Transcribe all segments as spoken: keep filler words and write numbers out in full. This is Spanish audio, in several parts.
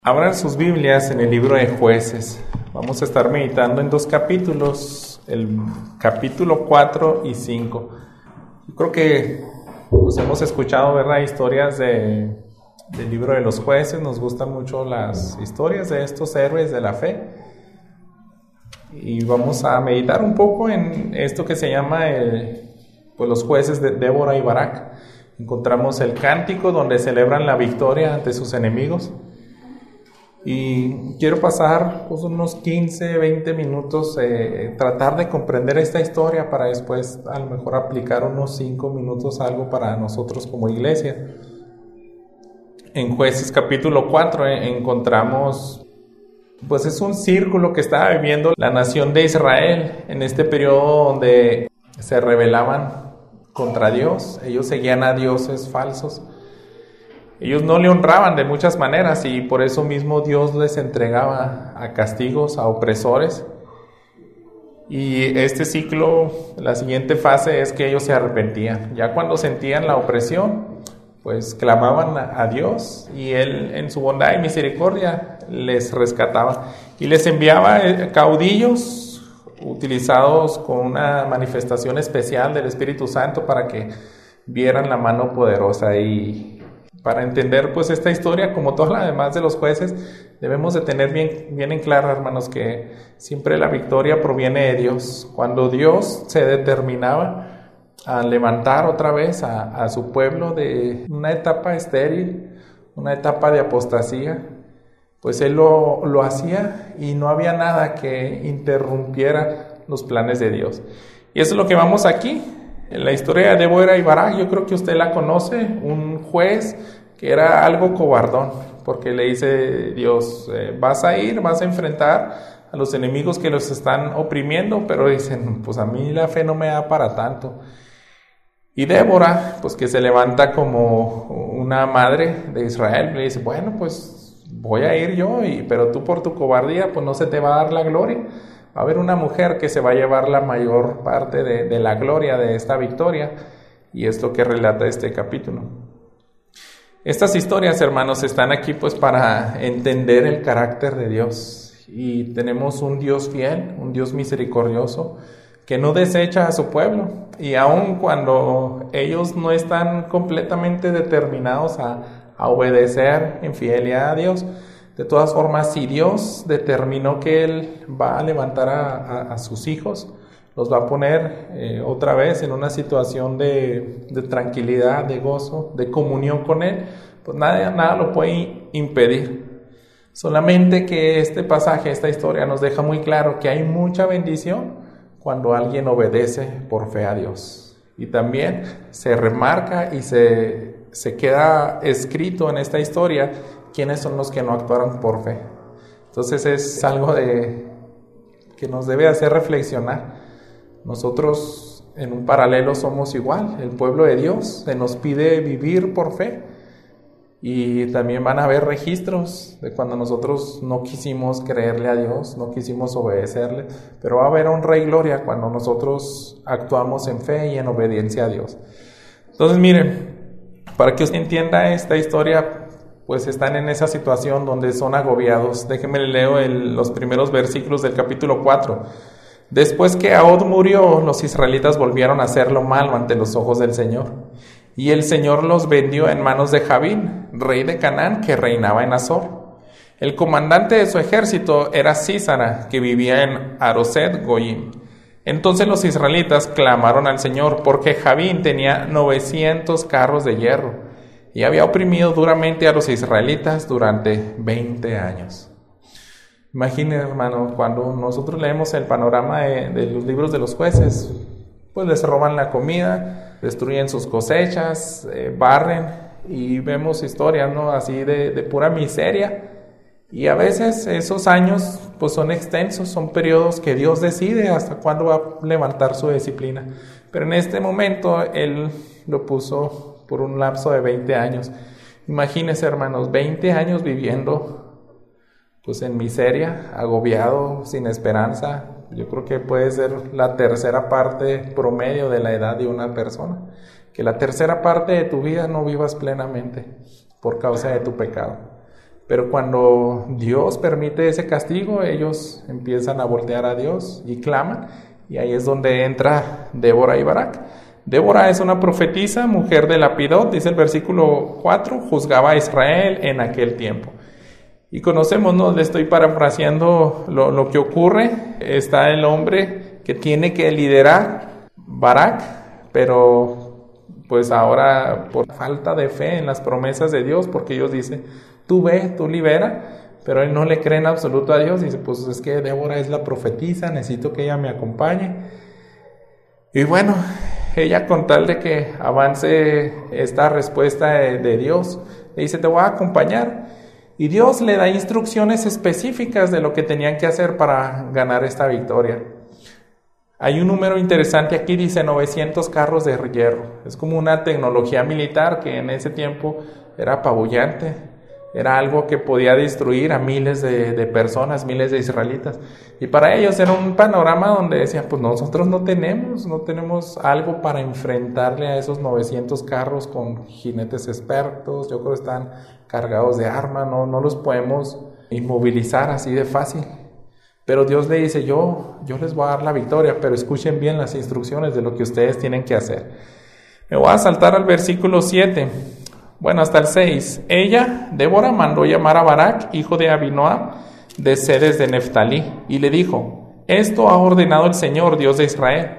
Abran sus Biblias en el libro de Jueces. Vamos a estar meditando en dos capítulos, el capítulo cuatro y cinco. Yo creo que pues, hemos escuchado, ¿verdad?, historias de, del libro de los Jueces. Nos gustan mucho las historias de estos héroes de la fe. Y vamos a meditar un poco en esto que se llama el, pues, los jueces de Débora y Barak. Encontramos el cántico donde celebran la victoria ante sus enemigos. Y quiero pasar pues, unos quince, veinte minutos, eh, tratar de comprender esta historia para después a lo mejor aplicar unos cinco minutos algo para nosotros como iglesia. En Jueces capítulo cuatro eh, encontramos, pues es un círculo que estaba viviendo la nación de Israel en este periodo donde se rebelaban contra Dios. Ellos seguían a dioses falsos. Ellos no le honraban de muchas maneras y por eso mismo Dios les entregaba a castigos, a opresores. Y este ciclo, la siguiente fase es que ellos se arrepentían. Ya cuando sentían la opresión, pues clamaban a Dios y Él en su bondad y misericordia les rescataba. Y les enviaba caudillos utilizados con una manifestación especial del Espíritu Santo para que vieran la mano poderosa. Y para entender pues esta historia, como todas las demás de los jueces, debemos de tener bien, bien en claro, hermanos, que siempre la victoria proviene de Dios. Cuando Dios se determinaba a levantar otra vez a, a su pueblo de una etapa estéril, una etapa de apostasía, pues Él lo, lo hacía y no había nada que interrumpiera los planes de Dios. Y eso es lo que vamos aquí. En la historia de Débora y Barak, yo creo que usted la conoce, un juez que era algo cobardón, porque le dice Dios, eh, vas a ir, vas a enfrentar a los enemigos que los están oprimiendo, pero dicen, pues a mí la fe no me da para tanto. Y Débora, pues que se levanta como una madre de Israel, le dice, bueno, pues voy a ir yo, y, pero tú por tu cobardía, pues no se te va a dar la gloria. Va a haber una mujer que se va a llevar la mayor parte de, de la gloria de esta victoria, y es lo que relata este capítulo. Estas historias, hermanos, están aquí pues para entender el carácter de Dios, y tenemos un Dios fiel, un Dios misericordioso, que no desecha a su pueblo, y aun cuando ellos no están completamente determinados a, a obedecer en fidelidad a Dios, de todas formas, si Dios determinó que Él va a levantar a, a, a sus hijos, los va a poner eh, otra vez en una situación de, de tranquilidad, de gozo, de comunión con Él, pues nada, nada lo puede impedir. Solamente que este pasaje, esta historia nos deja muy claro que hay mucha bendición cuando alguien obedece por fe a Dios. Y también se remarca y se, se queda escrito en esta historia quiénes son los que no actuaron por fe. Entonces es algo de, que nos debe hacer reflexionar. Nosotros en un paralelo somos igual, el pueblo de Dios, se nos pide vivir por fe. Y también van a haber registros de cuando nosotros no quisimos creerle a Dios, no quisimos obedecerle, pero va a haber honra y gloria cuando nosotros actuamos en fe y en obediencia a Dios. Entonces miren, para que usted entienda esta historia, pues están en esa situación donde son agobiados. Déjenme leo el, los primeros versículos del capítulo cuatro. Después que Ahod murió, los israelitas volvieron a hacer lo malo ante los ojos del Señor. Y el Señor los vendió en manos de Jabín, rey de Canaán, que reinaba en Azor. El comandante de su ejército era Sísara, que vivía en Aroset Goyim. Entonces los israelitas clamaron al Señor, porque Jabín tenía novecientos carros de hierro, y había oprimido duramente a los israelitas durante veinte años. Imaginen, hermano, cuando nosotros leemos el panorama de, de los libros de los jueces, pues les roban la comida, destruyen sus cosechas, eh, barren, y vemos historias, ¿no?, así de, de pura miseria. Y a veces esos años pues son extensos, son periodos que Dios decide hasta cuándo va a levantar su disciplina. Pero en este momento Él lo puso por un lapso de veinte años. Imagínense, hermanos, veinte años viviendo pues en miseria, agobiado, sin esperanza. Yo creo que puede ser la tercera parte promedio de la edad de una persona. Que la tercera parte de tu vida no vivas plenamente por causa de tu pecado. Pero cuando Dios permite ese castigo, ellos empiezan a voltear a Dios y claman, y ahí es donde entra Débora y Barak. Débora es una profetisa, mujer de Lapidot, dice el versículo cuatro, juzgaba a Israel en aquel tiempo. Y conocemos, ¿no? Le estoy parafraseando lo, lo que ocurre. Está el hombre que tiene que liderar, Barak, pero pues ahora por falta de fe en las promesas de Dios, porque Dios dice, tú ve, tú libera, pero él no le cree en absoluto a Dios. Dice, pues es que Débora es la profetisa, necesito que ella me acompañe. Y bueno, ella con tal de que avance esta respuesta de, de Dios, le dice, te voy a acompañar. Y Dios le da instrucciones específicas de lo que tenían que hacer para ganar esta victoria. Hay un número interesante aquí, dice novecientos carros de hierro. Es como una tecnología militar que en ese tiempo era apabullante. Era algo que podía destruir a miles de, de personas, miles de israelitas. Y para ellos era un panorama donde decían, pues nosotros no tenemos, no tenemos algo para enfrentarle a esos novecientos carros con jinetes expertos. Yo creo que están cargados de armas, no, no los podemos inmovilizar así de fácil. Pero Dios le dice, yo, yo les voy a dar la victoria, pero escuchen bien las instrucciones de lo que ustedes tienen que hacer. Me voy a saltar al versículo siete. Bueno, hasta el seis. Ella, Débora, mandó llamar a Barak, hijo de Abinoam, de Cedes de Neftalí, y le dijo, esto ha ordenado el Señor, Dios de Israel.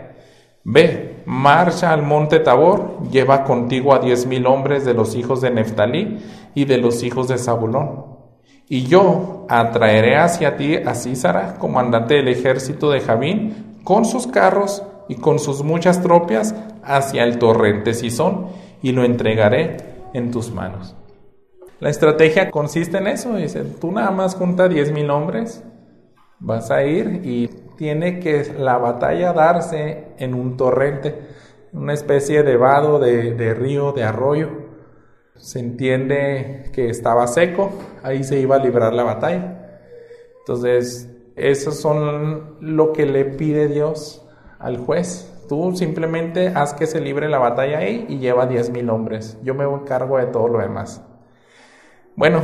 Ve, marcha al monte Tabor, lleva contigo a diez mil hombres de los hijos de Neftalí y de los hijos de Zabulón. Y yo atraeré hacia ti a Sísara, comandante del ejército de Javín, con sus carros y con sus muchas tropas hacia el torrente Sison, y lo entregaré en tus manos. La estrategia consiste en eso, dice, tú nada más junta diez mil hombres, vas a ir y tiene que la batalla darse en un torrente, una especie de vado, de, de río, de arroyo. Se entiende que estaba seco, ahí se iba a librar la batalla. Entonces, eso son lo que le pide Dios al juez. Tú simplemente haz que se libre la batalla ahí y lleva diez mil hombres. Yo me encargo de todo lo demás. Bueno,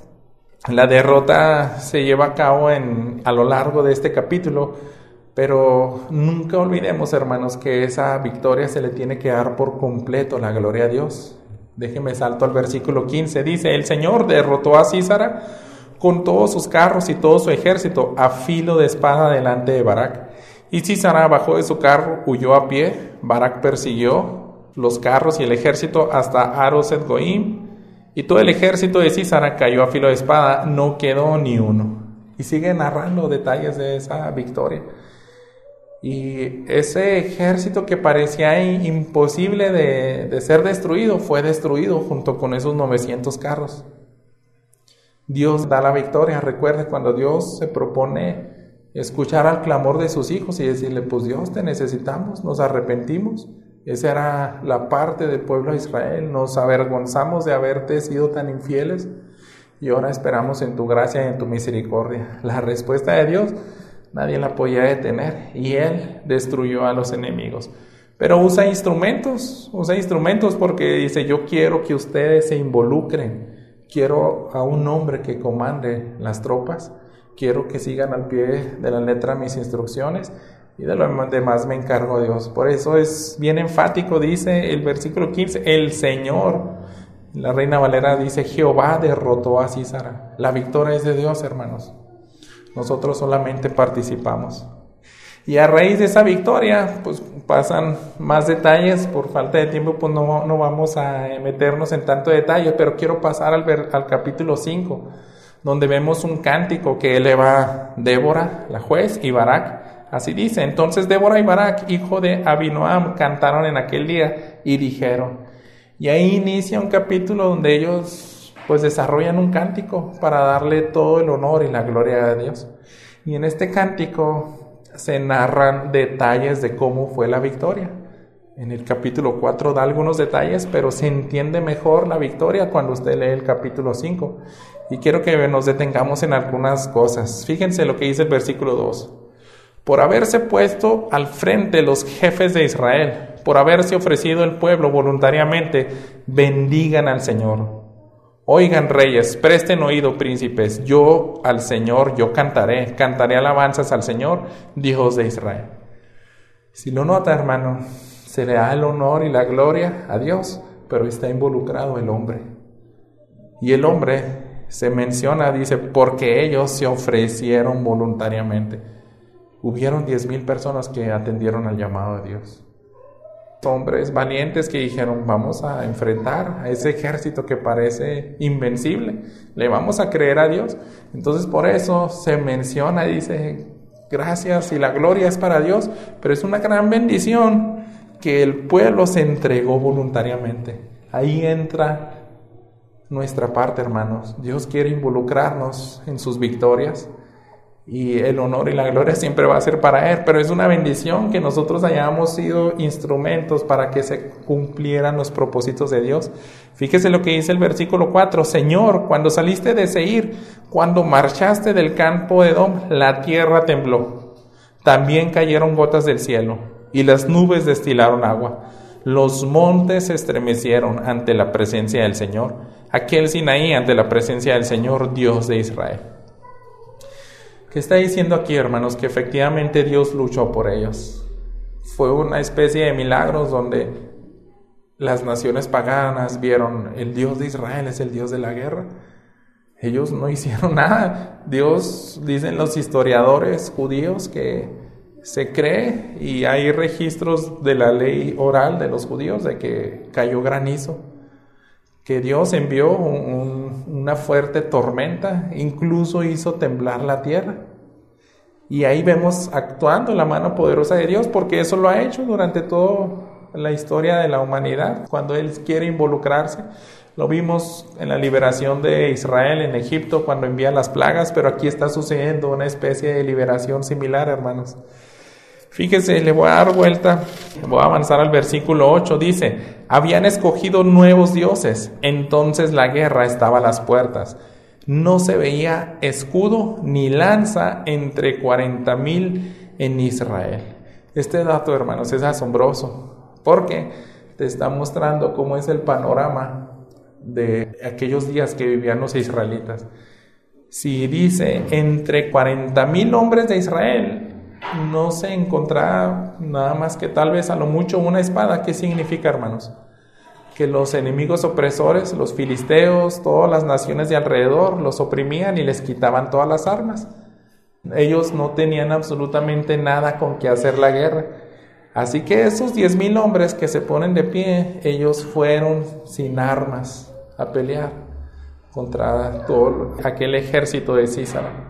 la derrota se lleva a cabo en, a lo largo de este capítulo, pero nunca olvidemos, hermanos, que esa victoria se le tiene que dar por completo la gloria a Dios. Déjenme salto al versículo quince. Dice, el Señor derrotó a Sísara con todos sus carros y todo su ejército a filo de espada delante de Barak. Y Sísara bajó de su carro, huyó a pie. Barak persiguió los carros y el ejército hasta Aroset Goim. Y todo el ejército de Sísara cayó a filo de espada, no quedó ni uno. Y sigue narrando detalles de esa victoria. Y ese ejército que parecía imposible de, de ser destruido, fue destruido junto con esos novecientos carros. Dios da la victoria. Recuerde, cuando Dios se propone escuchar al clamor de sus hijos y decirle, pues Dios, te necesitamos, nos arrepentimos. Esa era la parte del pueblo de Israel. Nos avergonzamos de haberte sido tan infieles y ahora esperamos en tu gracia y en tu misericordia. La respuesta de Dios, nadie la podía detener y Él destruyó a los enemigos. Pero usa instrumentos, usa instrumentos porque dice, yo quiero que ustedes se involucren. Quiero a un hombre que comande las tropas. Quiero que sigan al pie de la letra mis instrucciones y de lo demás me encargo Dios. Por eso es bien enfático, dice el versículo quince, el Señor. La Reina Valera dice, Jehová derrotó a Sísara. La victoria es de Dios, hermanos. Nosotros solamente participamos. Y a raíz de esa victoria, pues pasan más detalles. Por falta de tiempo, pues no, no vamos a meternos en tanto detalle, pero quiero pasar al, ver, al capítulo cinco, donde vemos un cántico que eleva Débora, la juez, y Barak. Así dice, entonces Débora y Barak, hijo de Abinoam, cantaron en aquel día y dijeron. Y ahí inicia un capítulo donde ellos pues desarrollan un cántico para darle todo el honor y la gloria a Dios. Y en este cántico se narran detalles de cómo fue la victoria. En el capítulo cuatro da algunos detalles, pero se entiende mejor la victoria cuando usted lee el capítulo cinco. Y quiero que nos detengamos en algunas cosas. Fíjense lo que dice el versículo dos. Por haberse puesto al frente los jefes de Israel, por haberse ofrecido el pueblo voluntariamente, bendigan al Señor. Oigan reyes, presten oído príncipes, yo al Señor, yo cantaré, cantaré alabanzas al Señor, Dios de Israel. Si lo nota, hermano, se le da el honor y la gloria a Dios, pero está involucrado el hombre. Y el hombre se menciona, dice, porque ellos se ofrecieron voluntariamente. Hubieron diez mil personas que atendieron al llamado de Dios. Hombres valientes que dijeron, vamos a enfrentar a ese ejército que parece invencible, le vamos a creer a Dios. Entonces por eso se menciona, dice, gracias y la gloria es para Dios, pero es una gran bendición que el pueblo se entregó voluntariamente. Ahí entra nuestra parte, hermanos. Dios quiere involucrarnos en sus victorias, y el honor y la gloria siempre va a ser para Él, pero es una bendición que nosotros hayamos sido instrumentos para que se cumplieran los propósitos de Dios. Fíjese lo que dice el versículo cuatro: Señor, cuando saliste de Seir, cuando marchaste del campo de Edom, la tierra tembló, también cayeron gotas del cielo, y las nubes destilaron agua. Los montes se estremecieron ante la presencia del Señor, aquel Sinaí ante la presencia del Señor, Dios de Israel. ¿Qué está diciendo aquí, hermanos? Que efectivamente Dios luchó por ellos. Fue una especie de milagros donde las naciones paganas vieron, el Dios de Israel es el Dios de la guerra. Ellos no hicieron nada. Dios, dicen los historiadores judíos, que se cree, y hay registros de la ley oral de los judíos, de que cayó granizo, que Dios envió un, un, una fuerte tormenta, incluso hizo temblar la tierra. Y ahí vemos actuando la mano poderosa de Dios, porque eso lo ha hecho durante toda la historia de la humanidad. Cuando Él quiere involucrarse, lo vimos en la liberación de Israel en Egipto, cuando envía las plagas, pero aquí está sucediendo una especie de liberación similar, hermanos. Fíjese, le voy a dar vuelta, voy a avanzar al versículo ocho, dice, habían escogido nuevos dioses, entonces la guerra estaba a las puertas. No se veía escudo ni lanza entre cuarenta mil en Israel. Este dato, hermanos, es asombroso, porque te está mostrando cómo es el panorama de aquellos días que vivían los israelitas. Si dice entre cuarenta mil hombres de Israel, no se encontraba nada más que tal vez a lo mucho una espada. ¿Qué significa, hermanos? Que los enemigos opresores, los filisteos, todas las naciones de alrededor, los oprimían y les quitaban todas las armas. Ellos no tenían absolutamente nada con que hacer la guerra. Así que esos diez mil hombres que se ponen de pie, ellos fueron sin armas a pelear contra todo aquel ejército de Císara.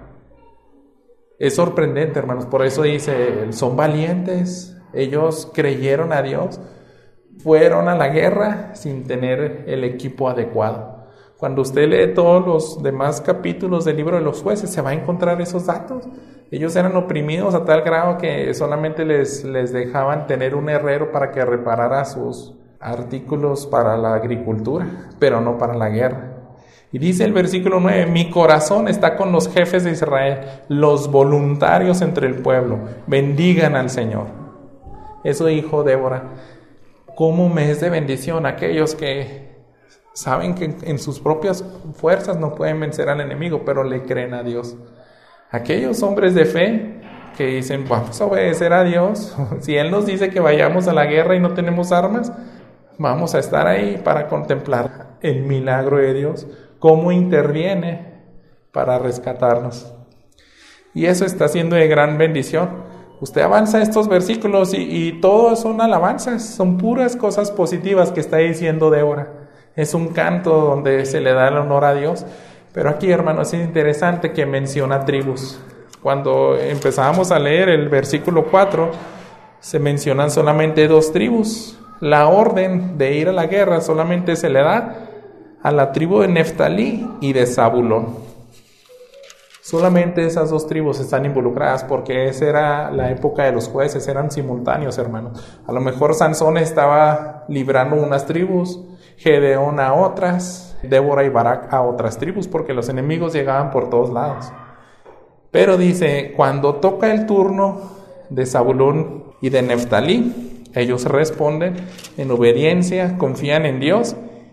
Es sorprendente, hermanos, por eso dice, son valientes, ellos creyeron a Dios, fueron a la guerra sin tener el equipo adecuado. Cuando usted lee todos los demás capítulos del libro de los jueces, se va a encontrar esos datos. Ellos eran oprimidos a tal grado que solamente les, les dejaban tener un herrero para que reparara sus artículos para la agricultura, pero no para la guerra. Y dice el versículo nueve, mi corazón está con los jefes de Israel, los voluntarios entre el pueblo, bendigan al Señor. Eso dijo Débora. ¿Cómo me es de bendición aquellos que saben que en sus propias fuerzas no pueden vencer al enemigo, pero le creen a Dios? Aquellos hombres de fe que dicen, vamos a obedecer a Dios. Si Él nos dice que vayamos a la guerra y no tenemos armas, vamos a estar ahí para contemplar el milagro de Dios, cómo interviene para rescatarnos. Y eso está siendo de gran bendición. Usted avanza estos versículos y, y todos son alabanzas, son puras cosas positivas que está diciendo Débora. Es un canto donde se le da el honor a Dios. Pero aquí, hermanos, es interesante que menciona tribus. Cuando empezábamos a leer el versículo cuatro, se mencionan solamente dos tribus. La orden de ir a la guerra solamente se le da a la tribu de Neftalí y de Zabulón. Solamente esas dos tribus están involucradas, porque esa era la época de los jueces, eran simultáneos, hermanos. A lo mejor Sansón estaba librando unas tribus, Gedeón a otras, Débora y Barak a otras tribus, porque los enemigos llegaban por todos lados. Pero dice, cuando toca el turno de Zabulón y de Neftalí, ellos responden en obediencia, confían en Dios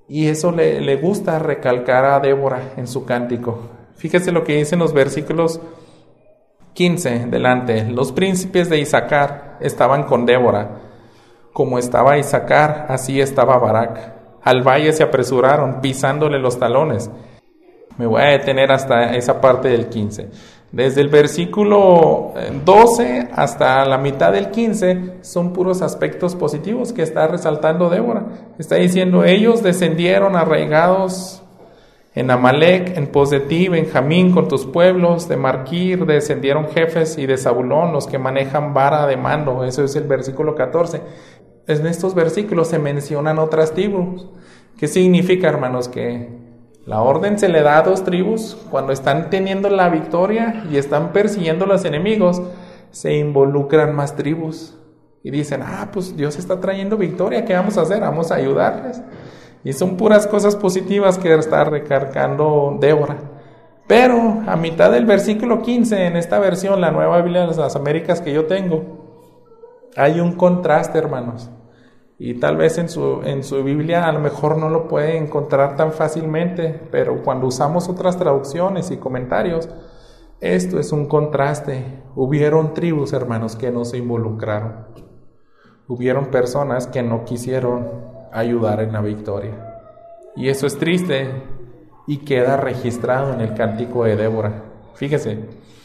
Y eso le, le gusta recalcar a Débora en su cántico. Fíjese lo que dice en los versículos quince, delante. Los príncipes de Isaacar estaban con Débora. Como estaba Isaacar, así estaba Barak. Al valle se apresuraron, pisándole los talones. Me voy a detener hasta esa parte del quince. Desde el versículo doce hasta la mitad del quince son puros aspectos positivos que está resaltando Débora. Está diciendo, ellos descendieron arraigados en Amalec, en pos de ti, Benjamín, con tus pueblos, de Marquir descendieron jefes y de Zabulón, los que manejan vara de mando. Eso es el versículo catorce. En estos versículos se mencionan otras tribus. ¿Qué significa, hermanos? Que la orden se le da a dos tribus cuando están teniendo la victoria y están persiguiendo a los enemigos. Se involucran más tribus y dicen, ah, pues Dios está trayendo victoria, ¿qué vamos a hacer? Vamos a ayudarles. Y son puras cosas positivas que está recargando Débora. Pero a mitad del versículo quince, en esta versión, la Nueva Biblia de las Américas que yo tengo, hay un contraste, hermanos. Y tal vez en su, en su Biblia a lo mejor no lo puede encontrar tan fácilmente, pero cuando usamos otras traducciones y comentarios, esto es un contraste. Hubieron tribus, hermanos, que no se involucraron. Hubieron personas que no quisieron ayudar en la victoria. Y eso es triste y queda registrado en el cántico de Débora. Fíjese.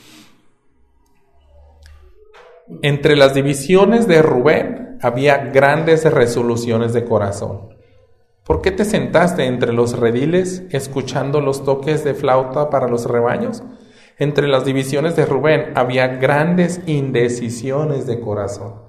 Entre las divisiones de Rubén había grandes resoluciones de corazón. ¿Por qué te sentaste entre los rediles escuchando los toques de flauta para los rebaños? Entre las divisiones de Rubén había grandes indecisiones de corazón.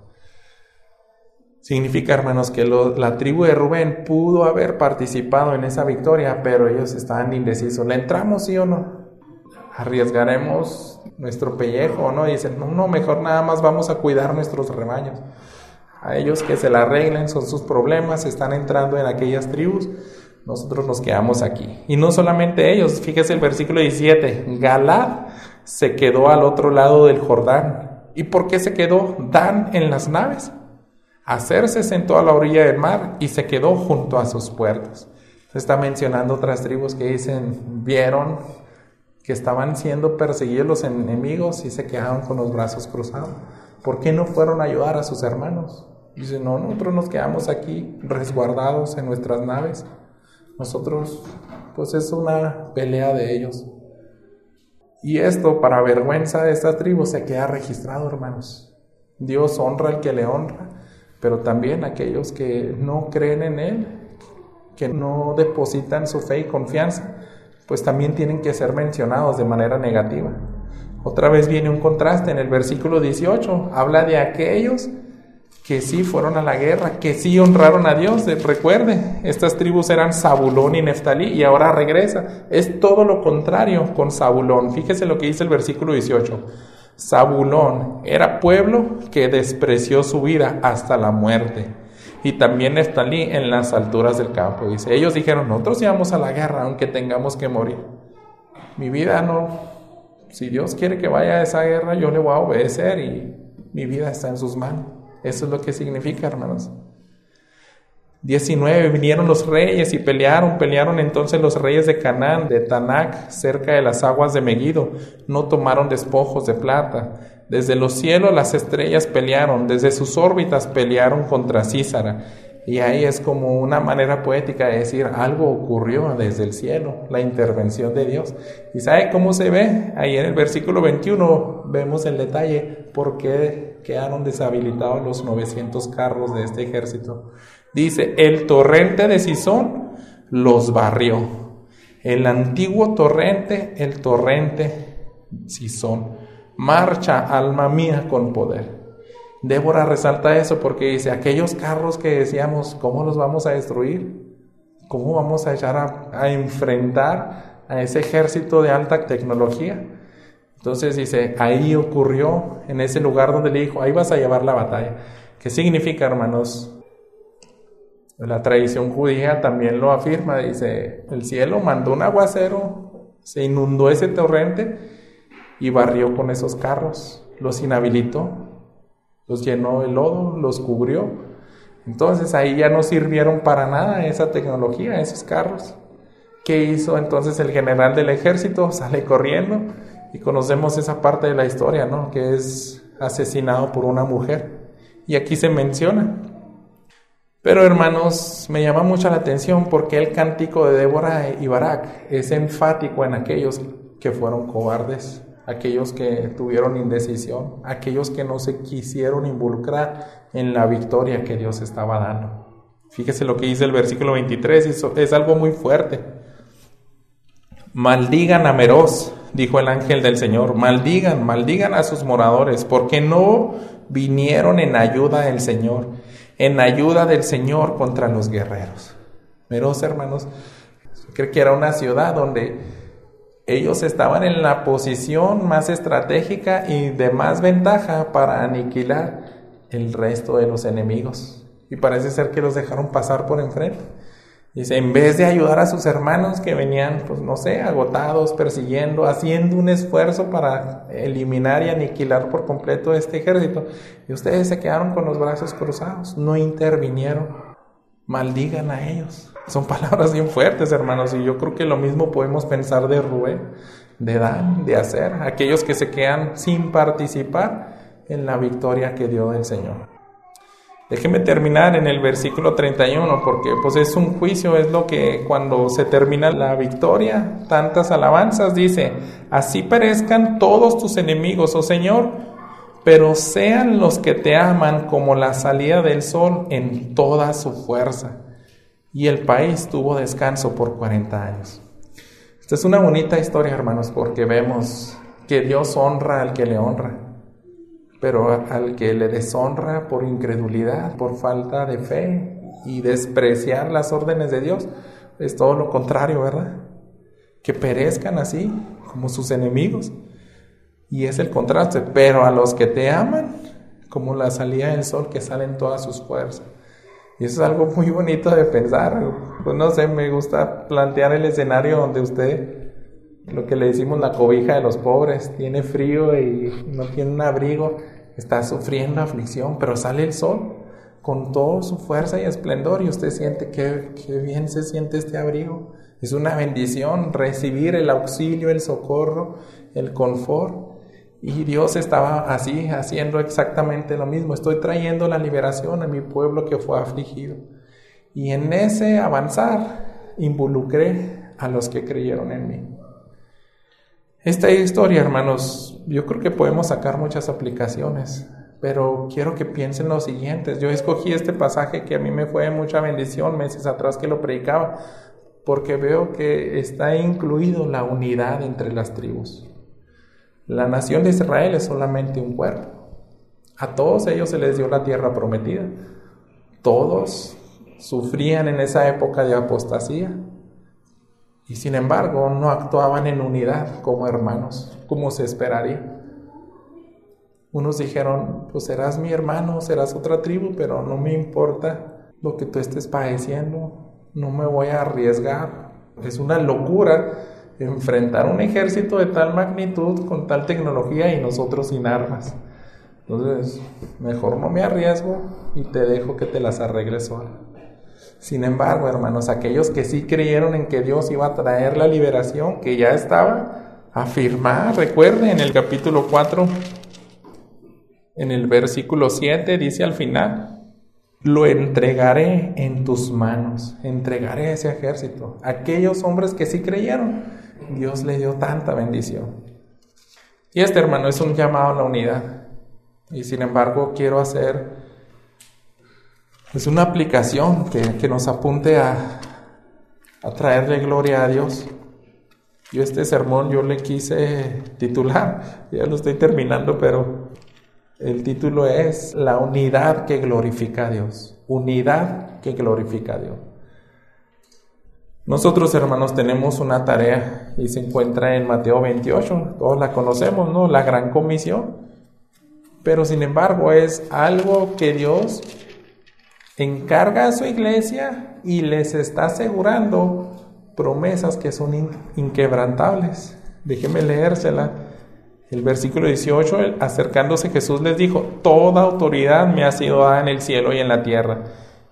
Significa, hermanos, que lo, la tribu de Rubén pudo haber participado en esa victoria, pero ellos estaban indecisos. ¿Le entramos, sí o no? ¿Arriesgaremos nuestro pellejo o no? Y dicen, no, no, mejor nada más vamos a cuidar nuestros rebaños. A ellos que se la arreglen, son sus problemas, están entrando en aquellas tribus, nosotros nos quedamos aquí. Y no solamente ellos, fíjese el versículo diecisiete, Galad se quedó al otro lado del Jordán. ¿Y por qué se quedó Dan en las naves? Aser se sentó a la orilla del mar y se quedó junto a sus puertos. Está mencionando otras tribus que dicen, vieron que estaban siendo perseguidos los enemigos y se quedaron con los brazos cruzados. ¿Por qué no fueron a ayudar a sus hermanos? Dicen, no, nosotros nos quedamos aquí resguardados en nuestras naves. Nosotros, pues es una pelea de ellos. Y esto, para vergüenza de esta tribu, se queda registrado, hermanos. Dios honra al que le honra, pero también aquellos que no creen en Él, que no depositan su fe y confianza, pues también tienen que ser mencionados de manera negativa. Otra vez viene un contraste en el versículo dieciocho, habla de aquellos que sí fueron a la guerra, que sí honraron a Dios. Recuerde, estas tribus eran Zabulón y Neftalí, y ahora regresa. Es todo lo contrario con Zabulón. Fíjese lo que dice el versículo dieciocho. Zabulón era pueblo que despreció su vida hasta la muerte. Y también Neftalí en las alturas del campo. Dice, ellos dijeron, nosotros íbamos a la guerra aunque tengamos que morir. Mi vida no, si Dios quiere que vaya a esa guerra, yo le voy a obedecer y mi vida está en sus manos. Eso es lo que significa, hermanos. diecinueve, vinieron los reyes y pelearon, pelearon entonces los reyes de Canaán, de Tanac, cerca de las aguas de Megido, no tomaron despojos de plata. Desde los cielos las estrellas pelearon, desde sus órbitas pelearon contra Sísara. Y ahí es como una manera poética de decir, algo ocurrió desde el cielo, la intervención de Dios. ¿Y sabe cómo se ve? Ahí en el versículo veintiuno vemos el detalle, por qué quedaron deshabilitados los novecientos carros de este ejército. Dice, el torrente de Sison los barrió. El antiguo torrente, el torrente Sison. Marcha, alma mía, con poder. Débora resalta eso porque dice, aquellos carros que decíamos, ¿cómo los vamos a destruir? ¿Cómo vamos a echar a, a enfrentar a ese ejército de alta tecnología? Entonces dice, ahí ocurrió, en ese lugar donde le dijo, ahí vas a llevar la batalla. ¿Qué significa, hermanos? La tradición judía también lo afirma, dice, el cielo mandó un aguacero, se inundó ese torrente y barrió con esos carros, los inhabilitó, los llenó de lodo, los cubrió. Entonces ahí ya no sirvieron para nada esa tecnología, esos carros. ¿Qué hizo entonces el general del ejército? Sale corriendo y conocemos esa parte de la historia, ¿no? Que es asesinado por una mujer. Y aquí se menciona. Pero hermanos, me llama mucho la atención porque el cántico de Débora y Barak es enfático en aquellos que fueron cobardes, aquellos que tuvieron indecisión, aquellos que no se quisieron involucrar en la victoria que Dios estaba dando. Fíjese lo que dice el versículo veintitrés, eso es algo muy fuerte. Maldigan a Meroz, dijo el ángel del Señor, maldigan, maldigan a sus moradores, porque no vinieron en ayuda del Señor, en ayuda del Señor contra los guerreros. Meroz, hermanos, creo que era una ciudad donde ellos estaban en la posición más estratégica y de más ventaja para aniquilar el resto de los enemigos. Y parece ser que los dejaron pasar por enfrente. Dice, en vez de ayudar a sus hermanos que venían, pues no sé, agotados, persiguiendo, haciendo un esfuerzo para eliminar y aniquilar por completo este ejército, y ustedes se quedaron con los brazos cruzados, no intervinieron. Maldigan a ellos. Son palabras bien fuertes, hermanos, y yo creo que lo mismo podemos pensar de Rubén, de Dan, de Aser, aquellos que se quedan sin participar en la victoria que dio el Señor. Déjeme terminar en el versículo treinta y uno, porque pues es un juicio, es lo que cuando se termina la victoria, tantas alabanzas, dice, así perezcan todos tus enemigos, oh Señor, pero sean los que te aman como la salida del sol en toda su fuerza. Y el país tuvo descanso por cuarenta años. Esta es una bonita historia, hermanos, porque vemos que Dios honra al que le honra, pero al que le deshonra por incredulidad, por falta de fe y despreciar las órdenes de Dios, es todo lo contrario, ¿verdad? Que perezcan así, como sus enemigos. Y es el contraste, pero a los que te aman, como la salida del sol que sale en todas sus fuerzas. Y eso es algo muy bonito de pensar. Pues no sé, me gusta plantear el escenario donde usted, lo que le decimos la cobija de los pobres, tiene frío y no tiene un abrigo, está sufriendo aflicción, pero sale el sol con toda su fuerza y esplendor y usted siente que, que bien se siente este abrigo. Es una bendición recibir el auxilio, el socorro, el confort. Y Dios estaba así, haciendo exactamente lo mismo. Estoy trayendo la liberación a mi pueblo que fue afligido. Y en ese avanzar, involucré a los que creyeron en mí. Esta historia, hermanos, yo creo que podemos sacar muchas aplicaciones, pero quiero que piensen lo siguiente. Yo escogí este pasaje que a mí me fue de mucha bendición meses atrás que lo predicaba, porque veo que está incluido la unidad entre las tribus. La nación de Israel es solamente un cuerpo. A todos ellos se les dio la tierra prometida. Todos sufrían en esa época de apostasía. Y sin embargo no actuaban en unidad como hermanos, como se esperaría. Unos dijeron, pues serás mi hermano, serás otra tribu, pero no me importa lo que tú estés padeciendo, no me voy a arriesgar. Es una locura enfrentar un ejército de tal magnitud, con tal tecnología y nosotros sin armas. Entonces, mejor no me arriesgo y te dejo que te las arregles sola. Sin embargo, hermanos, aquellos que sí creyeron en que Dios iba a traer la liberación, que ya estaba afirmada, recuerden en el capítulo cuatro, en el versículo siete, dice al final, lo entregaré en tus manos, entregaré ese ejército. Aquellos hombres que sí creyeron, Dios le dio tanta bendición. Y este, hermano, es un llamado a la unidad. Y sin embargo, quiero hacer es una aplicación que, que nos apunte a, a traerle gloria a Dios. Yo este sermón yo le quise titular, ya lo estoy terminando, pero el título es La unidad que glorifica a Dios. Unidad que glorifica a Dios. Nosotros, hermanos, tenemos una tarea y se encuentra en Mateo veintiocho, todos la conocemos, ¿no? La gran comisión. Pero sin embargo es algo que Dios encarga a su iglesia y les está asegurando promesas que son in- inquebrantables. Déjenme leérsela. El versículo dieciocho, acercándose Jesús les dijo, toda autoridad me ha sido dada en el cielo y en la tierra.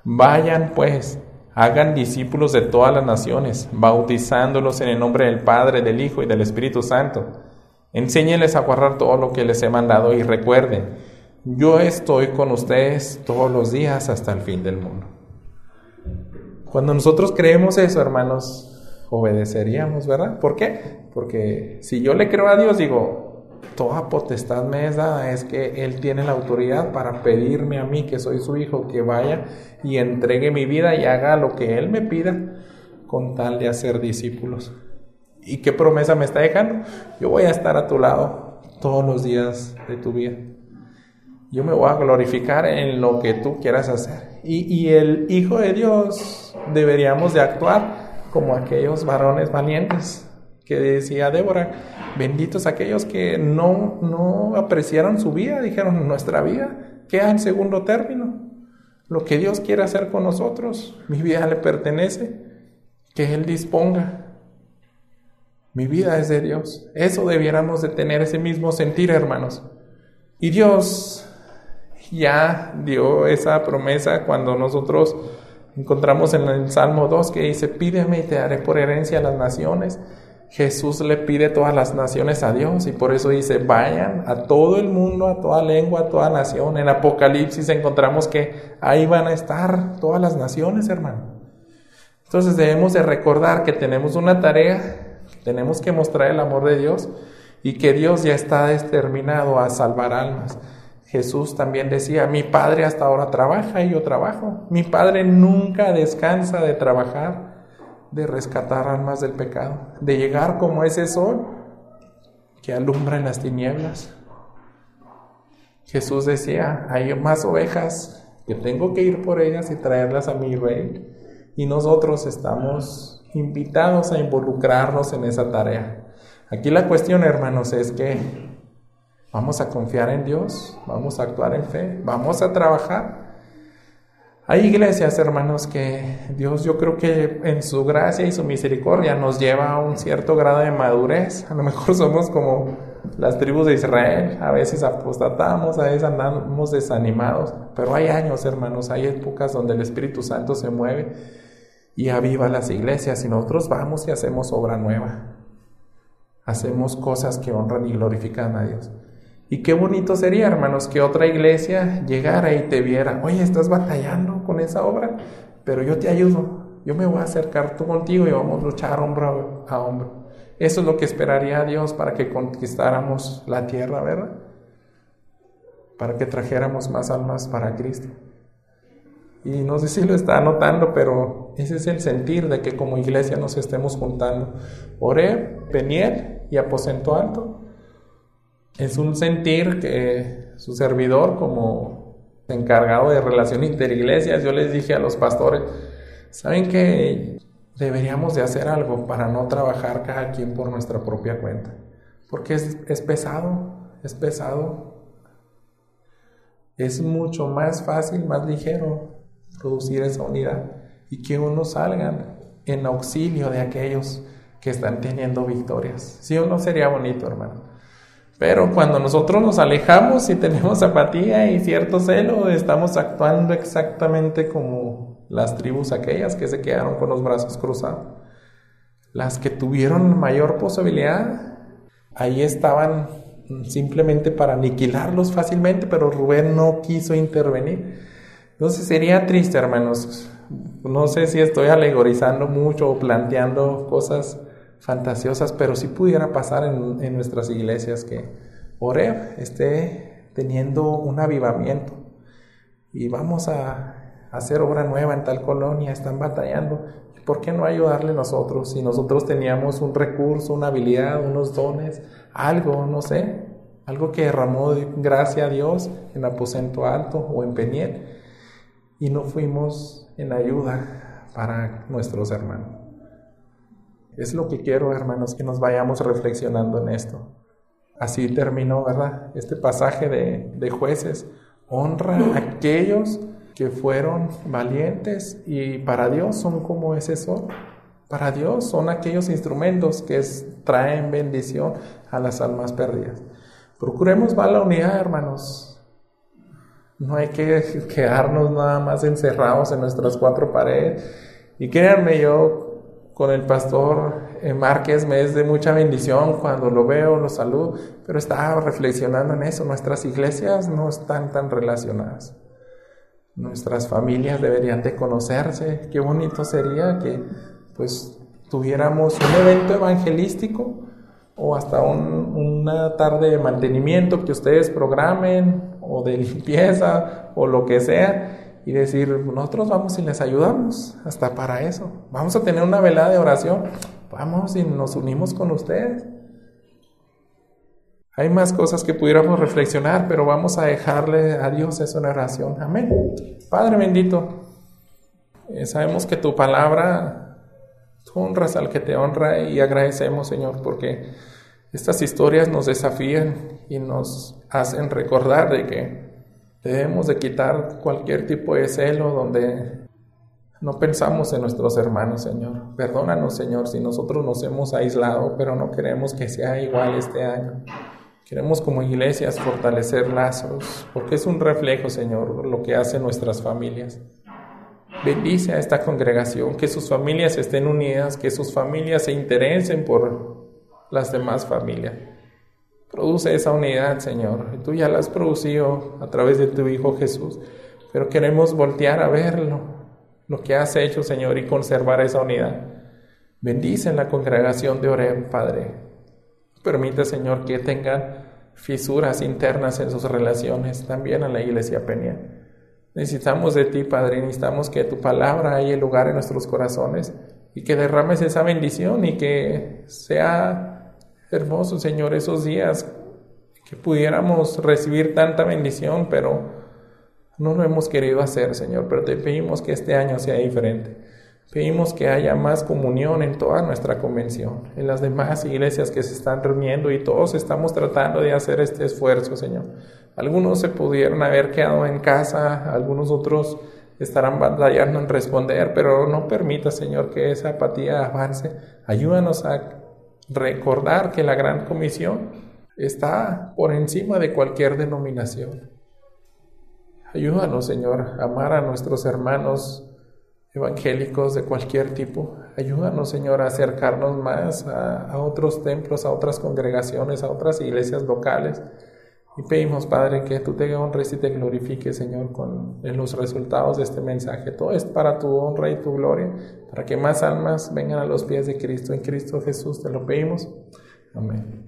Vayan pues, hagan discípulos de todas las naciones, bautizándolos en el nombre del Padre, del Hijo y del Espíritu Santo. Enséñenles a guardar todo lo que les he mandado y recuerden, yo estoy con ustedes todos los días hasta el fin del mundo. Cuando nosotros creemos eso, hermanos, obedeceríamos, ¿verdad? ¿Por qué? Porque si yo le creo a Dios, digo, toda potestad me es dada, es que Él tiene la autoridad para pedirme a mí, que soy su hijo, que vaya y entregue mi vida y haga lo que Él me pida con tal de hacer discípulos. ¿Y qué promesa me está dejando? Yo voy a estar a tu lado todos los días de tu vida. Yo me voy a glorificar en lo que tú quieras hacer. Y, y el Hijo de Dios deberíamos de actuar como aquellos varones valientes que decía Débora, benditos aquellos que no, no apreciaron su vida, dijeron, nuestra vida queda en segundo término. Lo que Dios quiere hacer con nosotros, mi vida le pertenece, que Él disponga. Mi vida es de Dios. Eso debiéramos de tener, ese mismo sentir, hermanos. Y Dios ya dio esa promesa cuando nosotros encontramos en el Salmo dos que dice, pídeme y te daré por herencia a las naciones. Jesús le pide todas las naciones a Dios y por eso dice, vayan a todo el mundo, a toda lengua, a toda nación. En Apocalipsis encontramos que ahí van a estar todas las naciones, hermano. Entonces debemos de recordar que tenemos una tarea, que tenemos que mostrar el amor de Dios y que Dios ya está determinado a salvar almas. Jesús también decía, mi Padre hasta ahora trabaja y yo trabajo. Mi Padre nunca descansa de trabajar, de rescatar almas del pecado, de llegar como ese sol que alumbra en las tinieblas. Jesús decía, hay más ovejas que tengo que ir por ellas y traerlas a mi rey, y nosotros estamos invitados a involucrarnos en esa tarea. Aquí la cuestión, hermanos, es que vamos a confiar en Dios, vamos a actuar en fe, vamos a trabajar. Hay iglesias, hermanos, que Dios, yo creo que en su gracia y su misericordia nos lleva a un cierto grado de madurez. A lo mejor somos como las tribus de Israel, a veces apostatamos, a veces andamos desanimados, pero hay años, hermanos, hay épocas donde el Espíritu Santo se mueve y aviva las iglesias y nosotros vamos y hacemos obra nueva. Hacemos cosas que honran y glorifican a Dios. Y qué bonito sería, hermanos, que otra iglesia llegara y te viera. Oye, estás batallando con esa obra, pero yo te ayudo. Yo me voy a acercar tú contigo y vamos a luchar hombro a hombro. Eso es lo que esperaría Dios para que conquistáramos la tierra, ¿verdad? Para que trajéramos más almas para Cristo. Y no sé si lo está notando, pero ese es el sentir de que como iglesia nos estemos juntando. Oreb, Peniel y Aposento Alto. Es un sentir que su servidor, como encargado de relación interiglesias, yo les dije a los pastores, ¿saben que deberíamos de hacer algo para no trabajar cada quien por nuestra propia cuenta? Porque es, es pesado, es pesado. Es mucho más fácil, más ligero producir esa unidad y que unos salgan en auxilio de aquellos que están teniendo victorias. ¿Sí o no sería bonito, hermano? Pero cuando nosotros nos alejamos y tenemos apatía y cierto celo, estamos actuando exactamente como las tribus aquellas que se quedaron con los brazos cruzados. Las que tuvieron mayor posibilidad, ahí estaban simplemente para aniquilarlos fácilmente, pero Rubén no quiso intervenir. Entonces sería triste, hermanos. No sé si estoy alegorizando mucho o planteando cosas fantasiosas, pero sí pudiera pasar en, en nuestras iglesias que Oreb esté teniendo un avivamiento y vamos a hacer obra nueva en tal colonia, están batallando. ¿Por qué no ayudarle nosotros? Si nosotros teníamos un recurso, una habilidad, unos dones, algo, no sé, algo que derramó de gracia a Dios en Aposento Alto o en Peniel y no fuimos en ayuda para nuestros hermanos. Es lo que quiero, hermanos, que nos vayamos reflexionando en esto. Así terminó, ¿verdad? Este pasaje de, de Jueces. Honra a aquellos que fueron valientes y para Dios son como ese sol. Para Dios son aquellos instrumentos que es, traen bendición a las almas perdidas. Procuremos más la unidad, hermanos. No hay que quedarnos nada más encerrados en nuestras cuatro paredes. Y créanme, yo con el pastor Márquez me es de mucha bendición cuando lo veo, lo saludo, pero estaba reflexionando en eso. Nuestras iglesias no están tan relacionadas. Nuestras familias deberían de conocerse. Qué bonito sería que pues tuviéramos un evento evangelístico o hasta un, una tarde de mantenimiento que ustedes programen, o de limpieza, o lo que sea, y decir, nosotros vamos y les ayudamos, hasta para eso. Vamos a tener una velada de oración, vamos y nos unimos con ustedes. Hay más cosas que pudiéramos reflexionar, pero vamos a dejarle a Dios eso en oración. Amén. Padre bendito, eh, sabemos que tu palabra, tú honras al que te honra, y agradecemos, Señor, porque estas historias nos desafían y nos hacen recordar de que debemos de quitar cualquier tipo de celo donde no pensamos en nuestros hermanos, Señor. Perdónanos, Señor, si nosotros nos hemos aislado, pero no queremos que sea igual este año. Queremos como iglesias fortalecer lazos, porque es un reflejo, Señor, lo que hacen nuestras familias. Bendice a esta congregación, que sus familias estén unidas, que sus familias se interesen por las demás familias. Produce esa unidad, Señor. Tú ya la has producido a través de tu Hijo Jesús, pero queremos voltear a verlo, lo que has hecho, Señor, y conservar esa unidad. Bendice la congregación de Oreb, Padre. Permite, Señor, que tengan fisuras internas en sus relaciones, también a la iglesia Peña. Necesitamos de ti, Padre, necesitamos que tu palabra haya lugar en nuestros corazones y que derrames esa bendición, y que sea hermoso, Señor, esos días que pudiéramos recibir tanta bendición, pero no lo hemos querido hacer, Señor. Pero te pedimos que este año sea diferente. Pedimos que haya más comunión en toda nuestra convención, en las demás iglesias que se están reuniendo, y todos estamos tratando de hacer este esfuerzo, Señor. Algunos se pudieron haber quedado en casa, algunos otros estarán batallando en responder, pero no permita, Señor, que esa apatía avance. Ayúdanos a recordar que la Gran Comisión está por encima de cualquier denominación. Ayúdanos, Señor, a amar a nuestros hermanos evangélicos de cualquier tipo. Ayúdanos, Señor, a acercarnos más a, a otros templos, a otras congregaciones, a otras iglesias locales. Y pedimos, Padre, que tú te honres y te glorifiques, Señor, con en los resultados de este mensaje. Todo es para tu honra y tu gloria, para que más almas vengan a los pies de Cristo. En Cristo Jesús te lo pedimos. Amén.